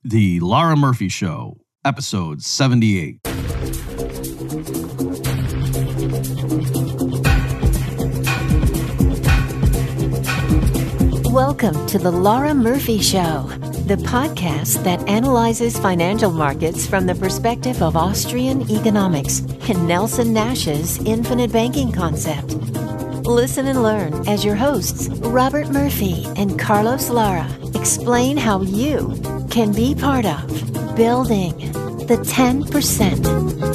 The Laura Murphy Show, episode 78. Welcome to the Laura Murphy Show, the podcast that analyzes financial markets from the perspective of Austrian economics and Nelson Nash's infinite banking concept. Listen and learn as your hosts, Robert Murphy and Carlos Lara, explain how you can be part of building the 10%.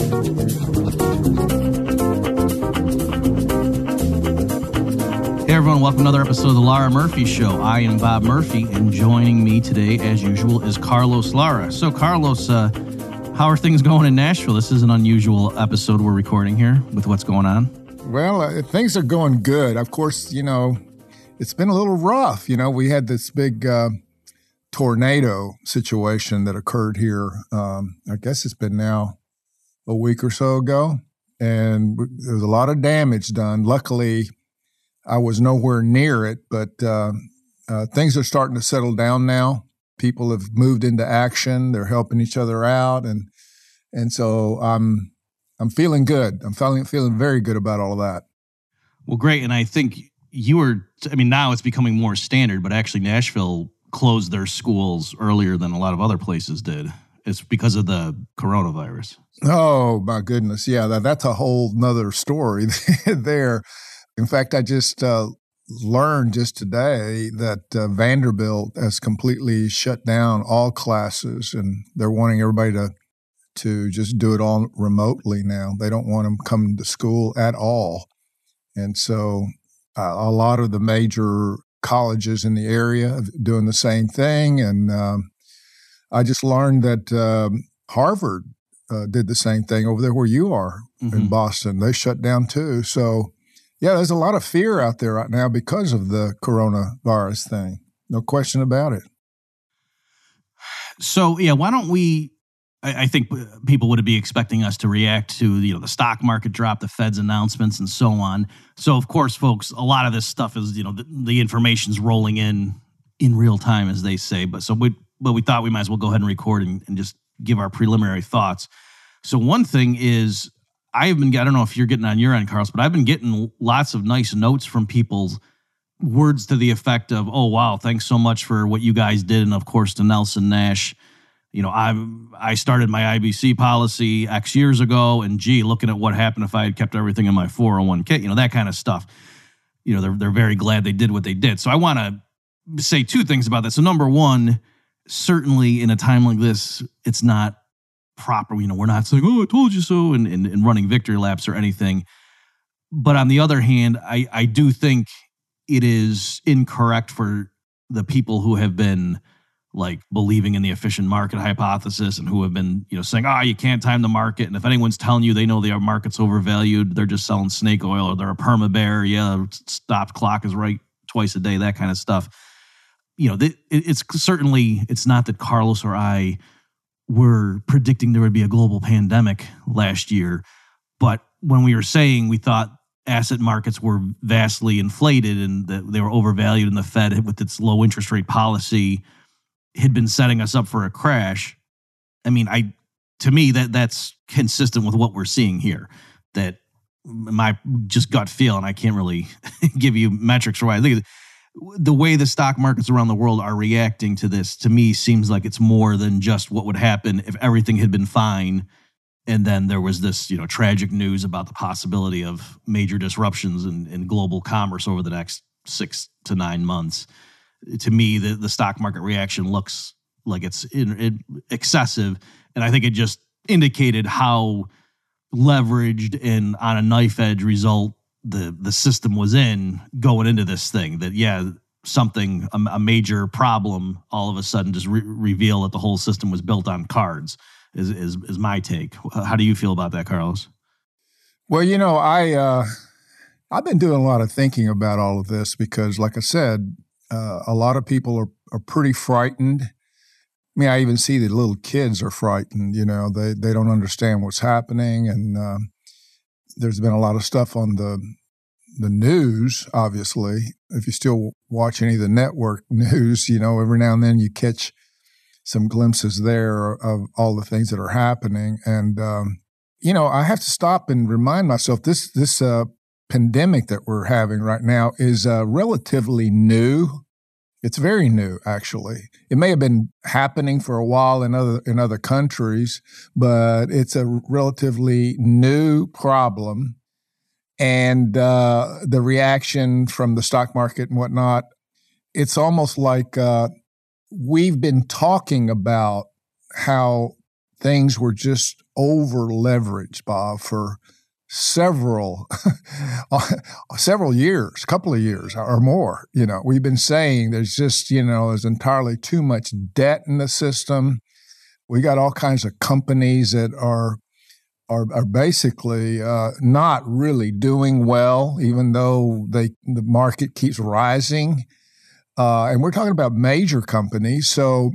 Hey everyone, welcome to another episode of the Laura Murphy Show. I am Bob Murphy, and joining me today, as usual, is Carlos Lara. So Carlos, how are things going in Nashville? This is an unusual episode we're recording here with what's going on. Well, things are going good. Of course, it's been a little rough. We had this big tornado situation that occurred here. I guess it's been now a week or so ago, and there was a lot of damage done. Luckily, I was nowhere near it, but things are starting to settle down now. People have moved into action. They're helping each other out, and so I'm feeling good. I'm feeling very good about all of that. Well, great. And I think now it's becoming more standard, but actually Nashville closed their schools earlier than a lot of other places did. It's because of the coronavirus. Oh, my goodness. Yeah, that's a whole nother story there. In fact, I just learned just today that Vanderbilt has completely shut down all classes, and they're wanting everybody to just do it all remotely now. They don't want them coming to school at all. And so a lot of the major colleges in the area are doing the same thing. And I just learned that Harvard did the same thing over there where you are in Boston. They shut down too. So, yeah, there's a lot of fear out there right now because of the coronavirus thing. No question about it. So, yeah, why don't we... I think people would be expecting us to react to the stock market drop, the Fed's announcements, and so on. So, of course, folks, a lot of this stuff is the information's rolling in real time, as they say. But we thought we might as well go ahead and record and just give our preliminary thoughts. So, one thing is I don't know if you're getting on your end, Carlos, but I've been getting lots of nice notes from people's words to the effect of, "Oh wow, thanks so much for what you guys did," and of course to Nelson Nash. I started my IBC policy X years ago, and looking at what happened if I had kept everything in my 401k, that kind of stuff. They're very glad they did what they did. So I want to say two things about that. So number one, certainly in a time like this, it's not proper. We're not saying, "Oh, I told you so," and running victory laps or anything. But on the other hand, I do think it is incorrect for the people who have been believing in the efficient market hypothesis and who have been, saying, you can't time the market. And if anyone's telling you they know the market's overvalued, they're just selling snake oil, or they're a perma bear. Yeah, stopped clock is right twice a day, that kind of stuff. It's not that Carlos or I were predicting there would be a global pandemic last year. But when we were saying we thought asset markets were vastly inflated and that they were overvalued, and the Fed with its low interest rate policy had been setting us up for a crash. To me, that's consistent with what we're seeing here. That my just gut feel, and I can't really give you metrics for why I think the way the stock markets around the world are reacting to this, to me, seems like it's more than just what would happen if everything had been fine, and then there was this, tragic news about the possibility of major disruptions in global commerce over the next 6 to 9 months. To me, the stock market reaction looks like it's excessive, and I think it just indicated how leveraged and on a knife edge result the system was in going into this thing. That a major problem all of a sudden just reveal that the whole system was built on cards. Is my take. How do you feel about that, Carlos? Well, I've been doing a lot of thinking about all of this because, like I said, a lot of people are pretty frightened. I even see the little kids are frightened. They don't understand what's happening, and there's been a lot of stuff on the news. Obviously, if you still watch any of the network news, every now and then you catch some glimpses there of all the things that are happening. And, I have to stop and remind myself this pandemic that we're having right now is relatively new. It's very new, actually. It may have been happening for a while in other countries, but it's a relatively new problem. And the reaction from the stock market and whatnot, it's almost like we've been talking about how things were just over leveraged, Bob, for several years, a couple of years or more. We've been saying there's just, there's entirely too much debt in the system. We got all kinds of companies that are basically not really doing well, even though the market keeps rising. And we're talking about major companies. So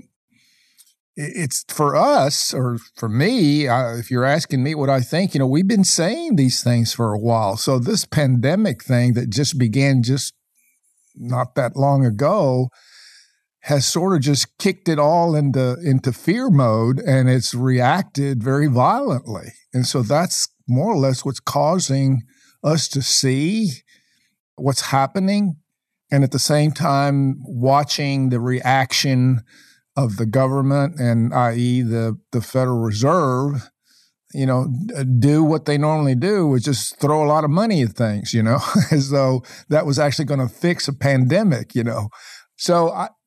it's for us, or for me, if you're asking me what I think, we've been saying these things for a while. So this pandemic thing that just began just not that long ago has sort of just kicked it all into fear mode, and it's reacted very violently. And so that's more or less what's causing us to see what's happening, and at the same time watching the reaction of the government, and i.e. the Federal Reserve, do what they normally do, which is just throw a lot of money at things, as though that was actually going to fix a pandemic, So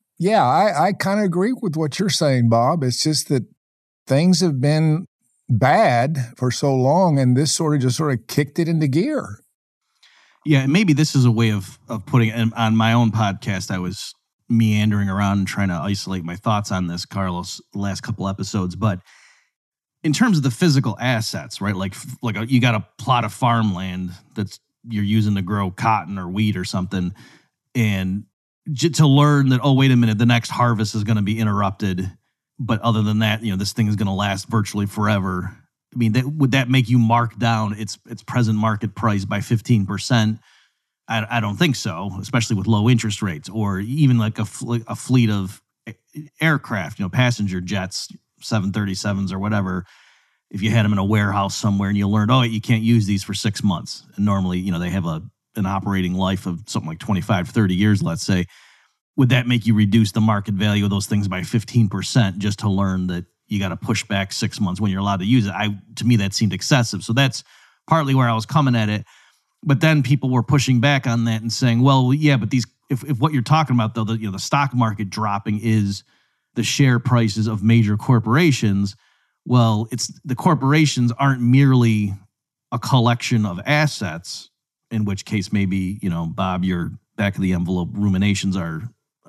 I kind of agree with what you're saying, Bob. It's just that things have been bad for so long, and this sort of kicked it into gear. Yeah, and maybe this is a way of putting it. On my own podcast, I was meandering around and trying to isolate my thoughts on this, Carlos, the last couple episodes. But in terms of the physical assets, right? Like you got a plot of farmland that's you're using to grow cotton or wheat or something, and to learn that, oh, wait a minute, the next harvest is going to be interrupted. But other than that, this thing is going to last virtually forever. I mean, would that make you mark down its present market price by 15%? I don't think so, especially with low interest rates, or even like a fleet of aircraft, passenger jets, 737s or whatever. If you had them in a warehouse somewhere and you learned, you can't use these for 6 months. And normally, they have an operating life of something like 25, 30 years, let's say. Would that make you reduce the market value of those things by 15% just to learn that you got to push back 6 months when you're allowed to use it? To me, that seemed excessive. So that's partly where I was coming at it. But then people were pushing back on that and saying, well, yeah, but if what you're talking about, though, the stock market dropping is the share prices of major corporations. Well, it's the corporations aren't merely a collection of assets, in which case maybe, Bob, your back of the envelope ruminations are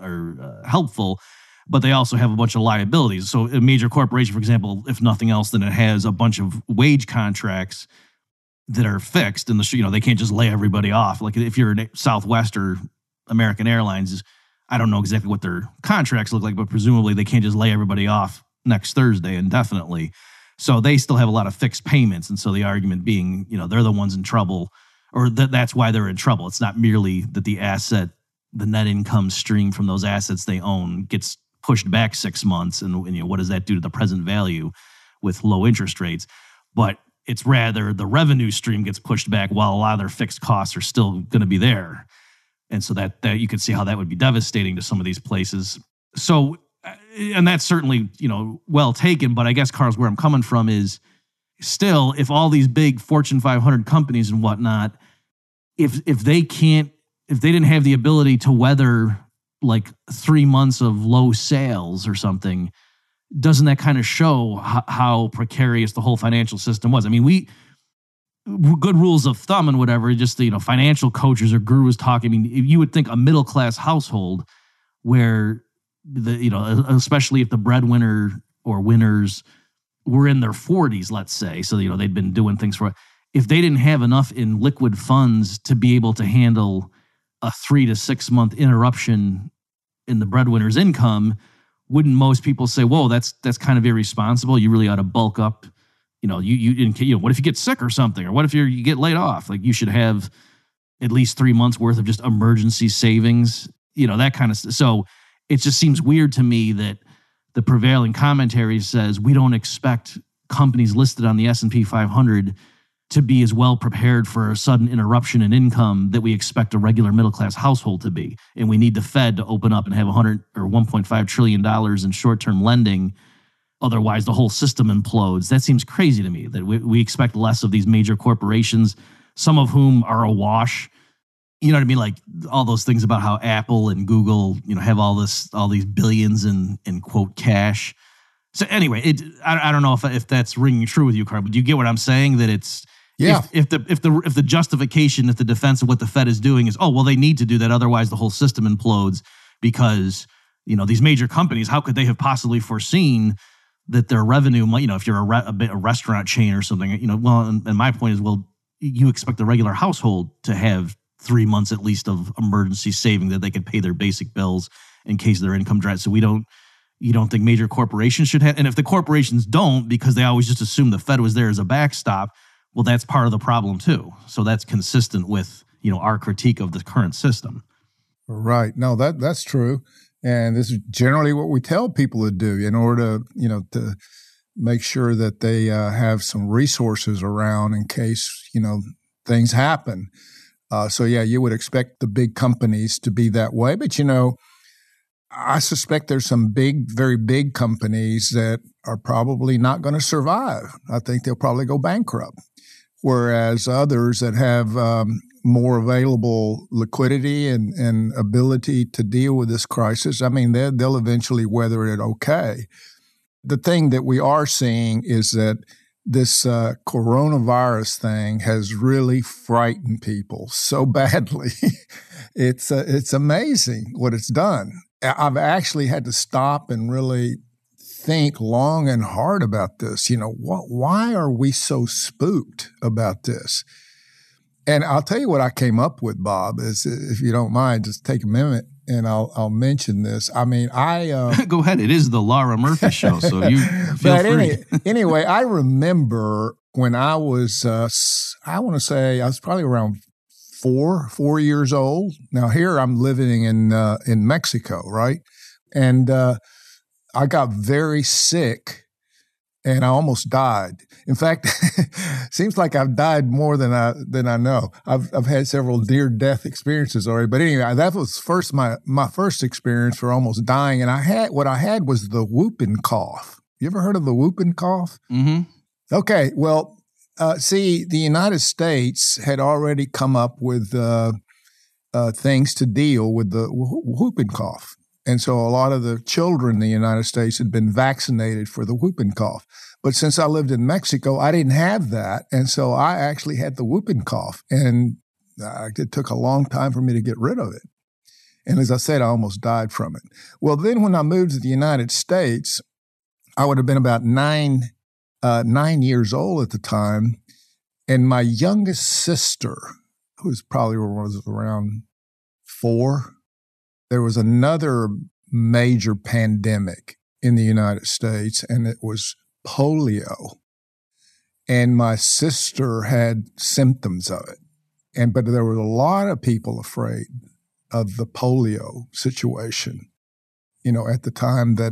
helpful, but they also have a bunch of liabilities. So a major corporation, for example, if nothing else, then it has a bunch of wage contracts that are fixed, and they can't just lay everybody off. Like if you're in Southwest or American Airlines, I don't know exactly what their contracts look like, but presumably they can't just lay everybody off next Thursday indefinitely. So they still have a lot of fixed payments. And so the argument being, they're the ones in trouble, or that's why they're in trouble. It's not merely that the net income stream from those assets they own gets pushed back 6 months. And what does that do to the present value with low interest rates? But it's rather the revenue stream gets pushed back while a lot of their fixed costs are still going to be there. And so that you could see how that would be devastating to some of these places. So, and that's certainly, well taken. But I guess, Carlos, where I'm coming from is still, if all these big Fortune 500 companies and whatnot, if they didn't have the ability to weather like 3 months of low sales or something, doesn't that kind of show how precarious the whole financial system was? I mean, good rules of thumb and whatever, just financial coaches or gurus talking. I mean, you would think a middle class household where especially if the breadwinner or winners were in their 40s, let's say, so they'd been doing things if they didn't have enough in liquid funds to be able to handle a 3 to 6 month interruption in the breadwinner's income, wouldn't most people say, whoa, that's kind of irresponsible? You really ought to bulk up. What if you get sick or something? Or what if you get laid off? Like, you should have at least 3 months worth of just emergency savings, that kind of stuff. So it just seems weird to me that the prevailing commentary says we don't expect companies listed on the S&P 500 to be as well prepared for a sudden interruption in income that we expect a regular middle-class household to be. And we need the Fed to open up and have $1.5 trillion in short-term lending. Otherwise, the whole system implodes. That seems crazy to me, that we expect less of these major corporations, some of whom are awash. You know what I mean? Like all those things about how Apple and Google, have all these billions in quote cash. So anyway, I don't know if that's ringing true with you, Carl, but do you get what I'm saying? That it's, yeah. If the justification, if the defense of what the Fed is doing is, they need to do that, otherwise the whole system implodes because, these major companies, how could they have possibly foreseen that their revenue might, if you're a restaurant chain or something, and my point is, you expect the regular household to have 3 months at least of emergency saving that they could pay their basic bills in case their income drops. So you don't think major corporations should have, and if the corporations don't, because they always just assume the Fed was there as a backstop, well, that's part of the problem too. So that's consistent with, our critique of the current system. Right. No, that's true. And this is generally what we tell people to do in order to, to make sure that they have some resources around in case, things happen. So yeah, you would expect the big companies to be that way. But, I suspect there's some very big companies that are probably not going to survive. I think they'll probably go bankrupt. Whereas others that have more available liquidity and ability to deal with this crisis, they'll eventually weather it okay. The thing that we are seeing is that this coronavirus thing has really frightened people so badly. It's amazing what it's done. I've actually had to stop and really think long and hard about this. Why are we so spooked about this? And I'll tell you what I came up with, Bob, is if you don't mind, just take a minute and I'll mention this. Go ahead. It is the Laura Murphy Show, so you feel free. Anyway, I remember when I was, I want to say I was probably around 4 years old. Now here I'm living in Mexico, right? And I got very sick and I almost died. In fact, seems like I've died more than I know. I've had several near-death experiences already. But anyway, that was my first experience for almost dying. And what I had was the whooping cough. You ever heard of the whooping cough? Mm-hmm. Okay, well, see, the United States had already come up with things to deal with the whooping cough. And so a lot of the children in the United States had been vaccinated for the whooping cough. But since I lived in Mexico, I didn't have that. And so I actually had the whooping cough. And it took a long time for me to get rid of it. And as I said, I almost died from it. Well, then when I moved to the United States, I would have been about 9 years old at the time. And my youngest sister, who was around 4, there was another major pandemic in the United States, and it was polio. And my sister had symptoms of it. But there were a lot of people afraid of the polio situation, at the time that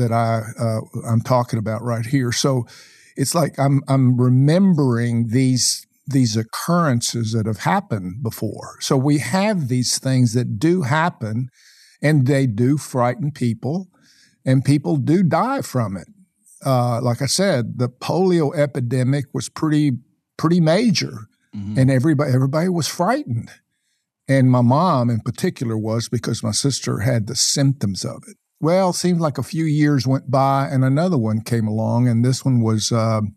I'm talking about right here. So it's like I'm remembering these occurrences that have happened before. So we have these things that do happen, and they do frighten people, and people do die from it. Like I said, the polio epidemic was pretty major, mm-hmm. and everybody was frightened. And my mom in particular was, because my sister had the symptoms of it. Well, it seemed like a few years went by and another one came along, and this one was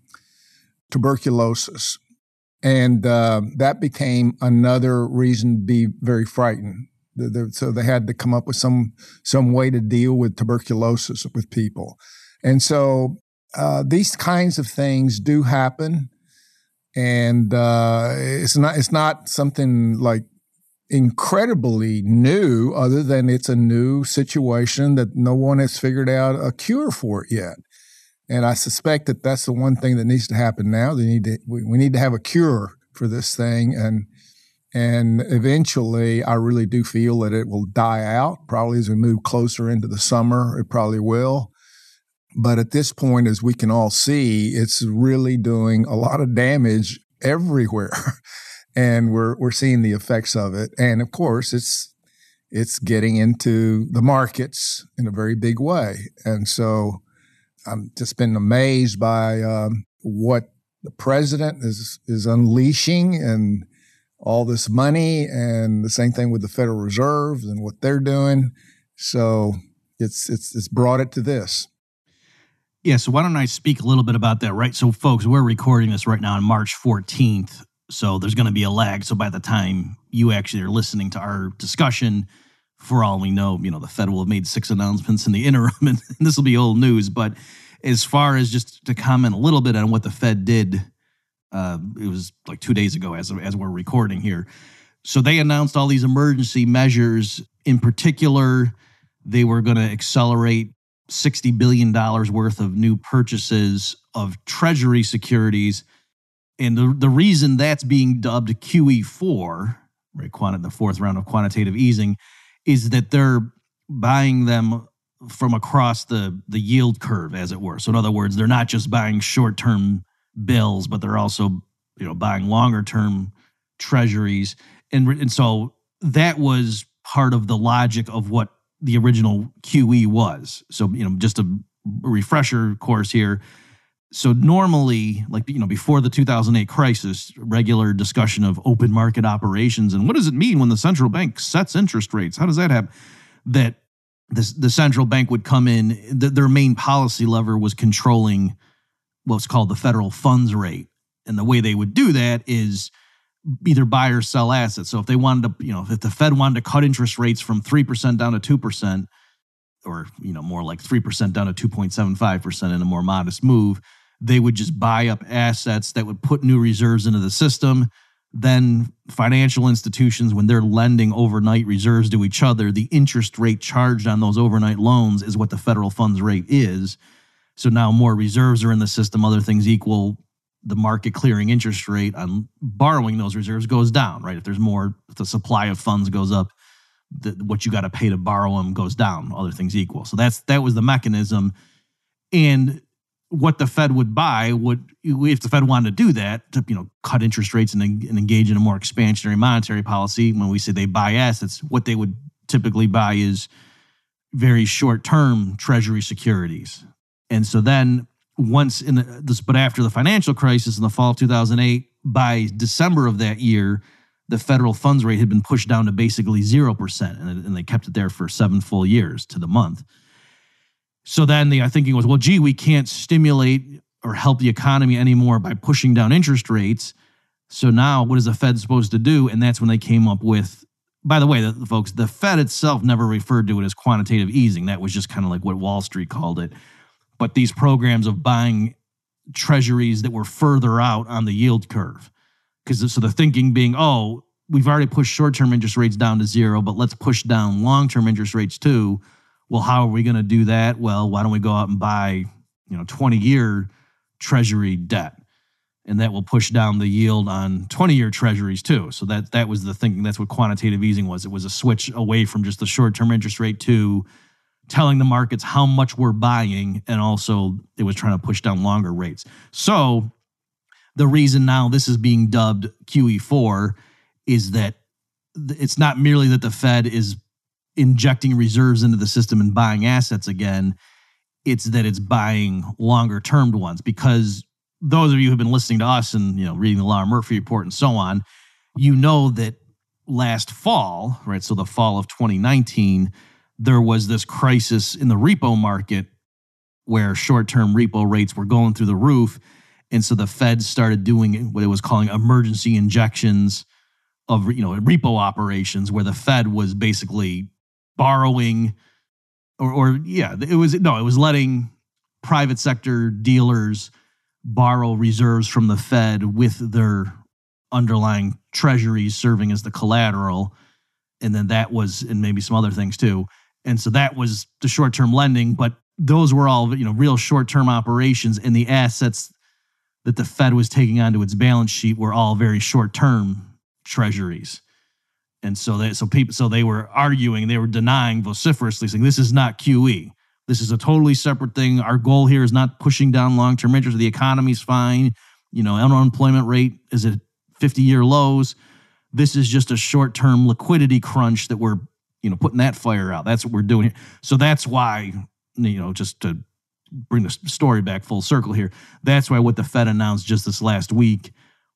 tuberculosis. And that became another reason to be very frightened. So they had to come up with some way to deal with tuberculosis with people. And so these kinds of things do happen, and it's not something like incredibly new, other than it's a new situation that no one has figured out a cure for it yet. And I suspect that that's the one thing that needs to happen now. We need to have a cure for this thing, and eventually I really do feel that it will die out. Probably as we move closer into the summer, it probably will. But at this point, as we can all see, it's really doing a lot of damage everywhere. And we're seeing the effects of it. And of course, it's getting into the markets in a very big way. And so I'm just been amazed by what the president is unleashing and all this money, and the same thing with the Federal Reserve and what they're doing. So it's brought it to this. Yeah, so why don't I speak a little bit about that, right? So folks, we're recording this right now on March 14th, so there's going to be a lag. So by the time you actually are listening to our discussion, for all we know, the Fed will have made 6 announcements in the interim, and this will be old news. But as far as just to comment a little bit on what the Fed did, it was like 2 days ago as we're recording here. So they announced all these emergency measures. In particular, they were going to accelerate $60 billion worth of new purchases of Treasury securities. And the reason that's being dubbed QE4, right, the fourth round of quantitative easing, is that they're buying them from across the yield curve, as it were. So in other words, they're not just buying short-term bills, but they're also buying longer-term treasuries. And so that was part of the logic of what the original QE was. So, just a refresher course here. So normally, before the 2008 crisis, regular discussion of open market operations and what does it mean when the central bank sets interest rates? How does that happen? That the central bank would come in, their main policy lever was controlling what's called the federal funds rate. And the way they would do that is either buy or sell assets. So if they wanted to, if the Fed wanted to cut interest rates from 3% down to 2%, or, more like 3% down to 2.75% in a more modest move, they would just buy up assets that would put new reserves into the system. Then financial institutions, when they're lending overnight reserves to each other, the interest rate charged on those overnight loans is what the federal funds rate is. So now more reserves are in the system, other things equal, the market clearing interest rate on borrowing those reserves goes down, right? If the supply of funds goes up, what you got to pay to borrow them goes down, other things equal. So that was the mechanism. And what the Fed would buy if the Fed wanted to do that, to cut interest rates and engage in a more expansionary monetary policy, when we say they buy assets, what they would typically buy is very short-term Treasury securities. And so then but after the financial crisis in the fall of 2008, by December of that year, the federal funds rate had been pushed down to basically 0%, and they kept it there for 7 full years to the month. So then the thinking was, well, we can't stimulate or help the economy anymore by pushing down interest rates. So now what is the Fed supposed to do? And that's when they came up with, by the way, folks, the Fed itself never referred to it as quantitative easing. That was just kind of like what Wall Street called it. But these programs of buying treasuries that were further out on the yield curve. So the thinking being, we've already pushed short-term interest rates down to 0, but let's push down long-term interest rates too. Well, how are we going to do that? Well, why don't we go out and buy, 20-year treasury debt? And that will push down the yield on 20-year treasuries too. So that was the thinking. That's what quantitative easing was. It was a switch away from just the short-term interest rate to telling the markets how much we're buying, and also it was trying to push down longer rates. So the reason now this is being dubbed QE4 is that it's not merely that the Fed is injecting reserves into the system and buying assets again, it's that it's buying longer-termed ones. Because those of you who have been listening to us and reading the Laura Murphy report and so on, that last fall, right, so the fall of 2019, there was this crisis in the repo market where short-term repo rates were going through the roof. And so the Fed started doing what it was calling emergency injections of, repo operations, where the Fed was basically borrowing it was letting private sector dealers borrow reserves from the Fed with their underlying treasuries serving as the collateral. And then and maybe some other things too. And so that was the short-term lending, but those were all, real short-term operations, and the assets that the Fed was taking onto its balance sheet were all very short-term treasuries. And so they were arguing, they were denying vociferously, saying this is not QE. This is a totally separate thing. Our goal here is not pushing down long-term interest. The economy's fine. Unemployment rate is at 50-year lows. This is just a short-term liquidity crunch that we're, putting that fire out. That's what we're doing. So that's why, just to bring the story back full circle here, that's why what the Fed announced just this last week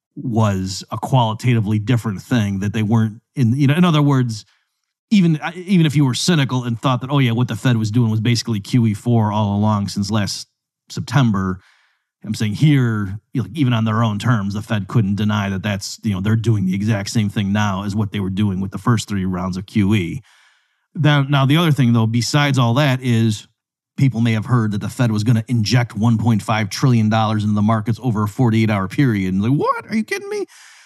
was a qualitatively different thing, that they weren't in other words, even if you were cynical and thought that, what the Fed was doing was basically QE4 all along since last September, I'm saying here, even on their own terms, the Fed couldn't deny that that's, they're doing the exact same thing now as what they were doing with the first 3 rounds of QE. Now, the other thing, though, besides all that, is people may have heard that the Fed was going to inject $1.5 trillion into the markets over a 48-hour period. And what? Are you kidding me?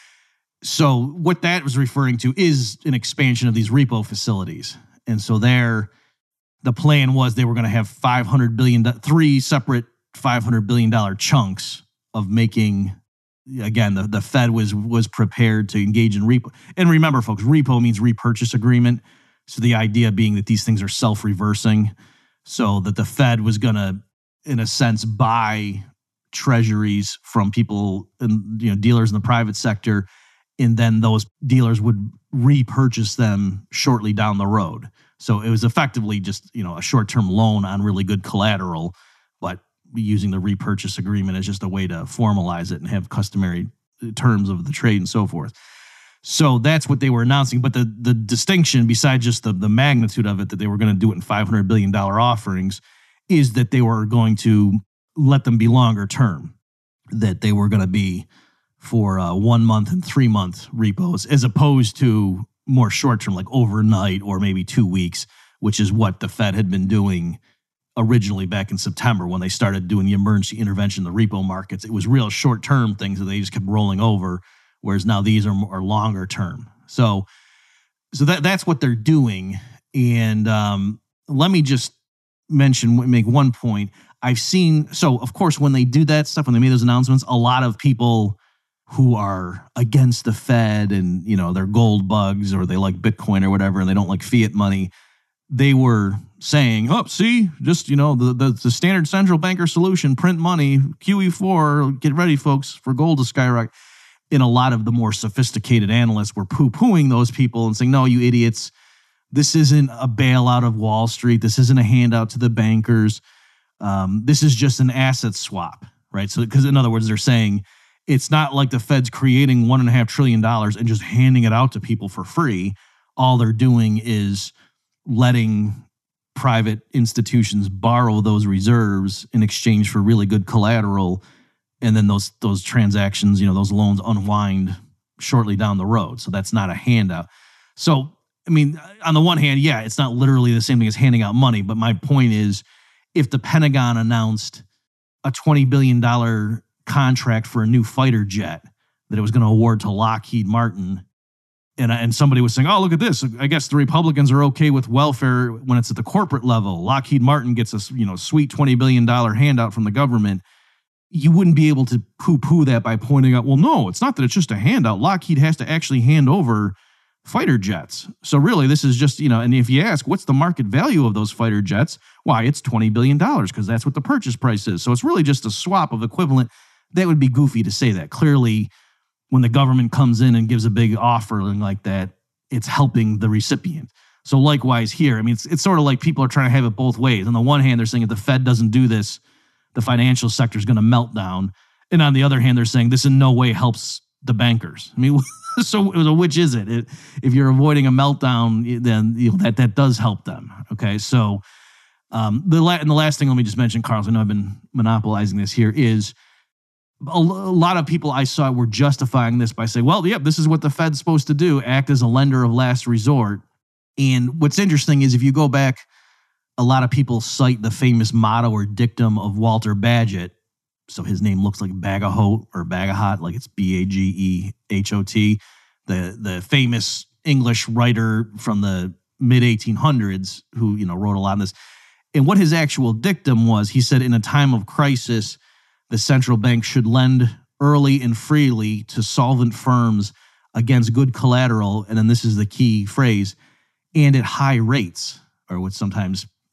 So what that was referring to is an expansion of these repo facilities. And so the plan was they were going to have $500 billion, 3 separate $500 billion chunks of making, again, the Fed was prepared to engage in repo. And remember, folks, repo means repurchase agreement. So the idea being that these things are self-reversing, so that the Fed was going to, in a sense, buy treasuries from people and dealers in the private sector, and then those dealers would repurchase them shortly down the road. So it was effectively just a short-term loan on really good collateral, but using the repurchase agreement as just a way to formalize it and have customary terms of the trade and so forth. So that's what they were announcing. But the distinction, besides just the magnitude of it, that they were going to do it in $500 billion offerings, is that they were going to let them be longer term, that they were going to be for 1 month and 3 month repos, as opposed to more short term, like overnight or maybe 2 weeks, which is what the Fed had been doing originally back in September when they started doing the emergency intervention in the repo markets. It was real short term things that they just kept rolling over, whereas now these are longer term. So that's what they're doing. And let me just make one point. I've seen, so of course, when they do that stuff, when they made those announcements, a lot of people who are against the Fed and, they're gold bugs or they like Bitcoin or whatever, and they don't like fiat money, they were saying, see, just, the standard central banker solution, print money, QE4, get ready, folks, for gold to skyrocket. And a lot of the more sophisticated analysts were poo-pooing those people and saying, no, you idiots, this isn't a bailout of Wall Street. This isn't a handout to the bankers. This is just an asset swap, right? So, because in other words, they're saying it's not like the Fed's creating $1.5 trillion and just handing it out to people for free. All they're doing is letting private institutions borrow those reserves in exchange for really good collateral. And then those transactions, those loans unwind shortly down the road. So that's not a handout. So, I mean, on the one hand, yeah, it's not literally the same thing as handing out money. But my point is, if the Pentagon announced a $20 billion contract for a new fighter jet that it was going to award to Lockheed Martin, and somebody was saying, oh, look at this, I guess the Republicans are okay with welfare when it's at the corporate level. Lockheed Martin gets a sweet $20 billion handout from the government. You wouldn't be able to poo-poo that by pointing out, well, no, it's not that it's just a handout. Lockheed has to actually hand over fighter jets. So really, this is just, and if you ask, what's the market value of those fighter jets? Why, it's $20 billion because that's what the purchase price is. So it's really just a swap of equivalent. That would be goofy to say that. Clearly, when the government comes in and gives a big offering like that, it's helping the recipient. So likewise here, I mean, it's sort of like people are trying to have it both ways. On the one hand, they're saying if the Fed doesn't do this, the financial sector is going to melt down. And on the other hand, they're saying this in no way helps the bankers. I mean, so which is it? If you're avoiding a meltdown, then that does help them. Okay, so the last thing, let me just mention, Carlos, I know I've been monopolizing this here, is a lot of people I saw were justifying this by saying, well, yep, this is what the Fed's supposed to do, act as a lender of last resort. And what's interesting is if you go back, a lot of people cite the famous motto or dictum of Walter Bagehot. So his name looks like Bagahot or Bagahot, like it's Bagehot, the famous English writer from the mid-1800s who, wrote a lot on this. And what his actual dictum was, he said, in a time of crisis, the central bank should lend early and freely to solvent firms against good collateral, and then this is the key phrase, and at high rates, or what sometimes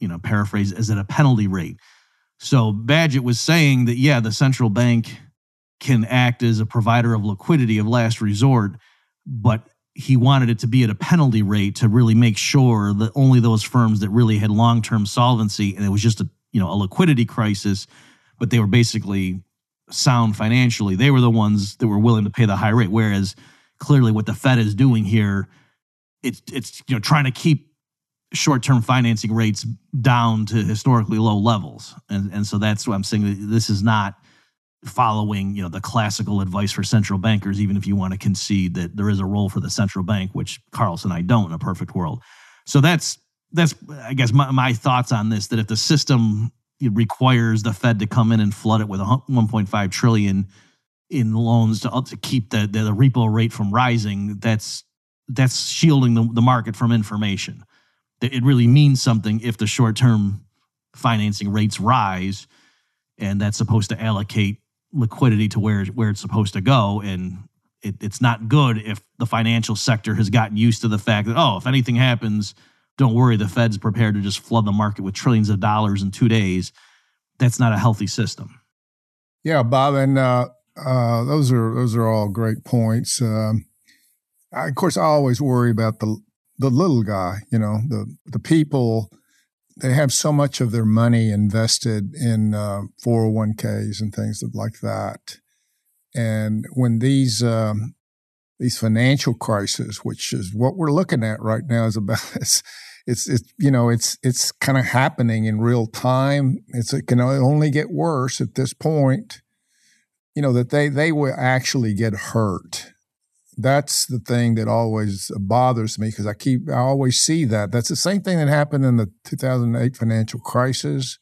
paraphrase, is at a penalty rate. So Badgett was saying that, yeah, the central bank can act as a provider of liquidity of last resort, but he wanted it to be at a penalty rate to really make sure that only those firms that really had long-term solvency, and it was just a liquidity crisis, but they were basically sound financially, they were the ones that were willing to pay the high rate. Whereas clearly what the Fed is doing here, it's trying to keep short-term financing rates down to historically low levels. And so that's what I'm saying. This is not following, the classical advice for central bankers, even if you want to concede that there is a role for the central bank, which Carlos and I don't in a perfect world. So that's I guess my thoughts on this, that if the system requires the Fed to come in and flood it with $1.5 trillion in loans to keep the repo rate from rising, that's shielding the market from information. It really means something if the short-term financing rates rise, and that's supposed to allocate liquidity to where it's supposed to go. And it's not good if the financial sector has gotten used to the fact that, if anything happens, don't worry, the Fed's prepared to just flood the market with trillions of dollars in 2 days. That's not a healthy system. Yeah, Bob, and those are all great points. Of course, I always worry about the little guy. The people. They have so much of their money invested in 401ks and things like that, and when these financial crises, which is what we're looking at right now, is about it's kind of happening in real time. It can only get worse at this point. That they will actually get hurt. That's the thing that always bothers me, because I always see that. That's the same thing that happened in the 2008 financial crisis.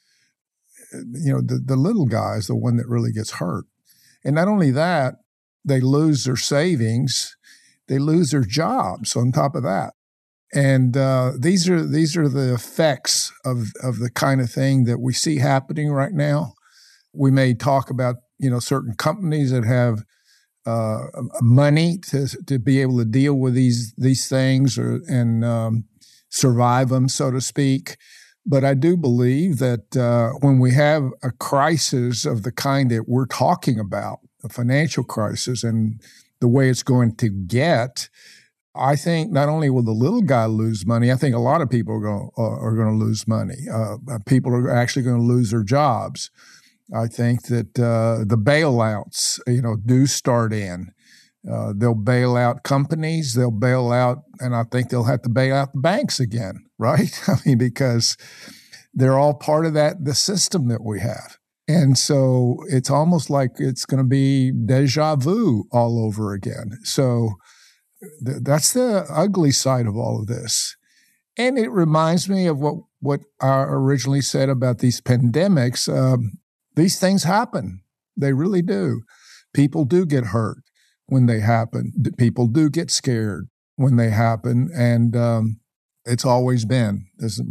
The little guy is the one that really gets hurt. And not only that, they lose their savings, they lose their jobs on top of that. And these are the effects of the kind of thing that we see happening right now. We may talk about, certain companies that have money to be able to deal with these things and survive them, so to speak. But I do believe that when we have a crisis of the kind that we're talking about, a financial crisis, and the way it's going to get, I think not only will the little guy lose money, I think a lot of people are going to lose money. People are actually going to lose their jobs. I think that the bailouts, do start in. They'll bail out companies. They'll bail out, and I think they'll have to bail out the banks again, right? Because they're all part of the system that we have. And so it's almost like it's going to be deja vu all over again. So that's the ugly side of all of this. And it reminds me of what I originally said about these pandemics. These things happen. They really do. People do get hurt when they happen. People do get scared when they happen. And it's always been. There's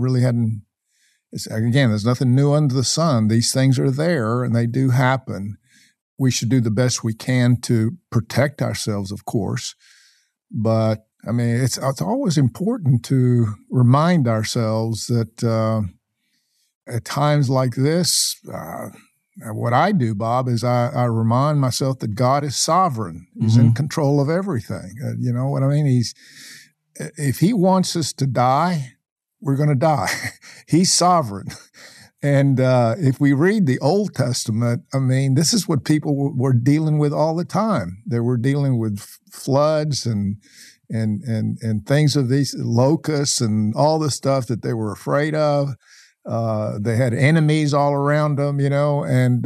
nothing new under the sun. These things are there and they do happen. We should do the best we can to protect ourselves, of course. But it's always important to remind ourselves that at times like this, what I do, Bob, is I remind myself that God is sovereign. He's in control of everything. You know what I mean? If he wants us to die, we're going to die. He's sovereign. And if we read the Old Testament, this is what people were dealing with all the time. They were dealing with floods and things of these locusts and all the stuff that they were afraid of. They had enemies all around them, and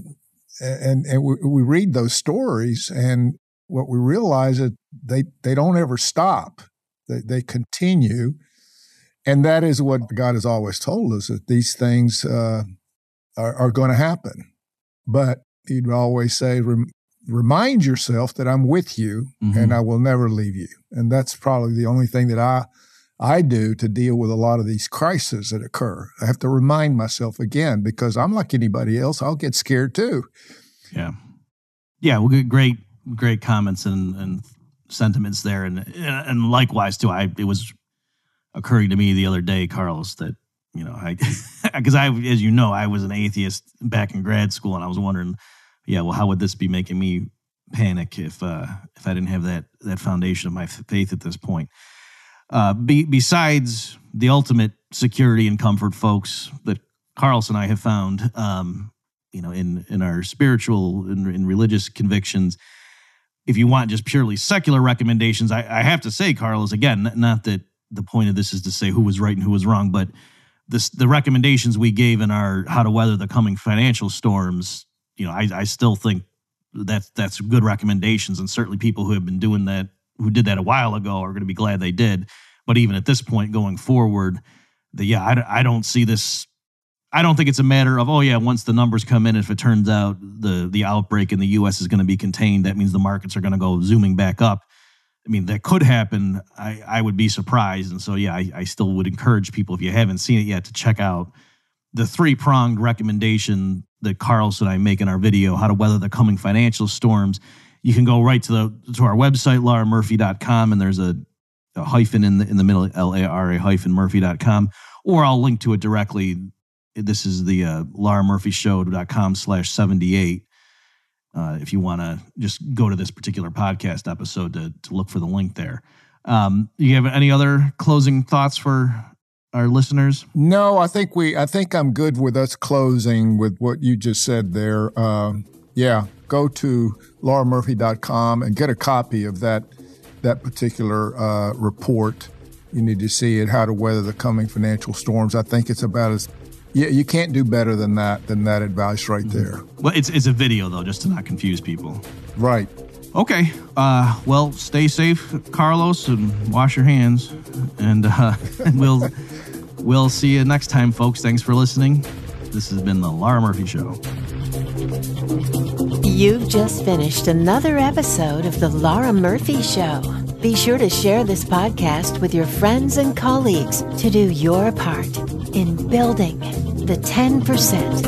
we read those stories, and what we realize is they don't ever stop. They continue. And that is what God has always told us, that these things are going to happen. But he'd always say, remind yourself that I'm with you and I will never leave you. And that's probably the only thing that I do to deal with a lot of these crises that occur. I have to remind myself again, because I'm like anybody else. I'll get scared too. Yeah. Yeah. Well, great comments and sentiments there. And likewise too, it was occurring to me the other day, Carlos, that because as you know, I was an atheist back in grad school, and I was wondering, how would this be making me panic if I didn't have that foundation of my faith at this point? Besides the ultimate security and comfort, folks, that Carlos and I have found, in our spiritual and religious convictions, if you want just purely secular recommendations, I have to say, Carlos, again, not that the point of this is to say who was right and who was wrong, but the recommendations we gave in our How to Weather the Coming Financial Storms, I still think that's good recommendations, and certainly people who have been doing that, who did that a while ago, are going to be glad they did. But even at this point going forward, I don't see this. I don't think it's a matter of, once the numbers come in, if it turns out the outbreak in the U.S. is going to be contained, that means the markets are going to go zooming back up. I mean, that could happen. I would be surprised. And so, I still would encourage people, if you haven't seen it yet, to check out the three-pronged recommendation that Carlos and I make in our video, How to Weather the Coming Financial Storms. You can go right to our website, lauramurphy.com, and there's a hyphen in the middle, LARA-Murphy.com, or I'll link to it directly. This is the lauramurphyshow.com/78. If you want to just go to this particular podcast episode to look for the link there. You have any other closing thoughts for our listeners? No, I think I'm good with us closing with what you just said there. Go to lauramurphy.com and get a copy of that particular report. You need to see it, How to Weather the Coming Financial Storms. I think it's about as you can't do better than that advice right there. Well, it's a video, though, just to not confuse people. Right. Okay. Well, stay safe, Carlos, and wash your hands. And we'll see you next time, folks. Thanks for listening. This has been the Laura Murphy Show. You've just finished another episode of the Laura Murphy Show. Be sure to share this podcast with your friends and colleagues to do your part in building the 10%.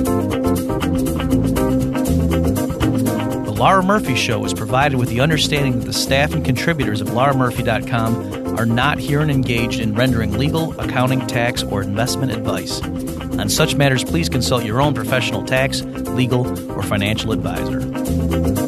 The Laura Murphy Show is provided with the understanding that the staff and contributors of lauramurphy.com are not herein engaged in rendering legal, accounting, tax, or investment advice. On such matters, please consult your own professional tax, legal, or financial advisor.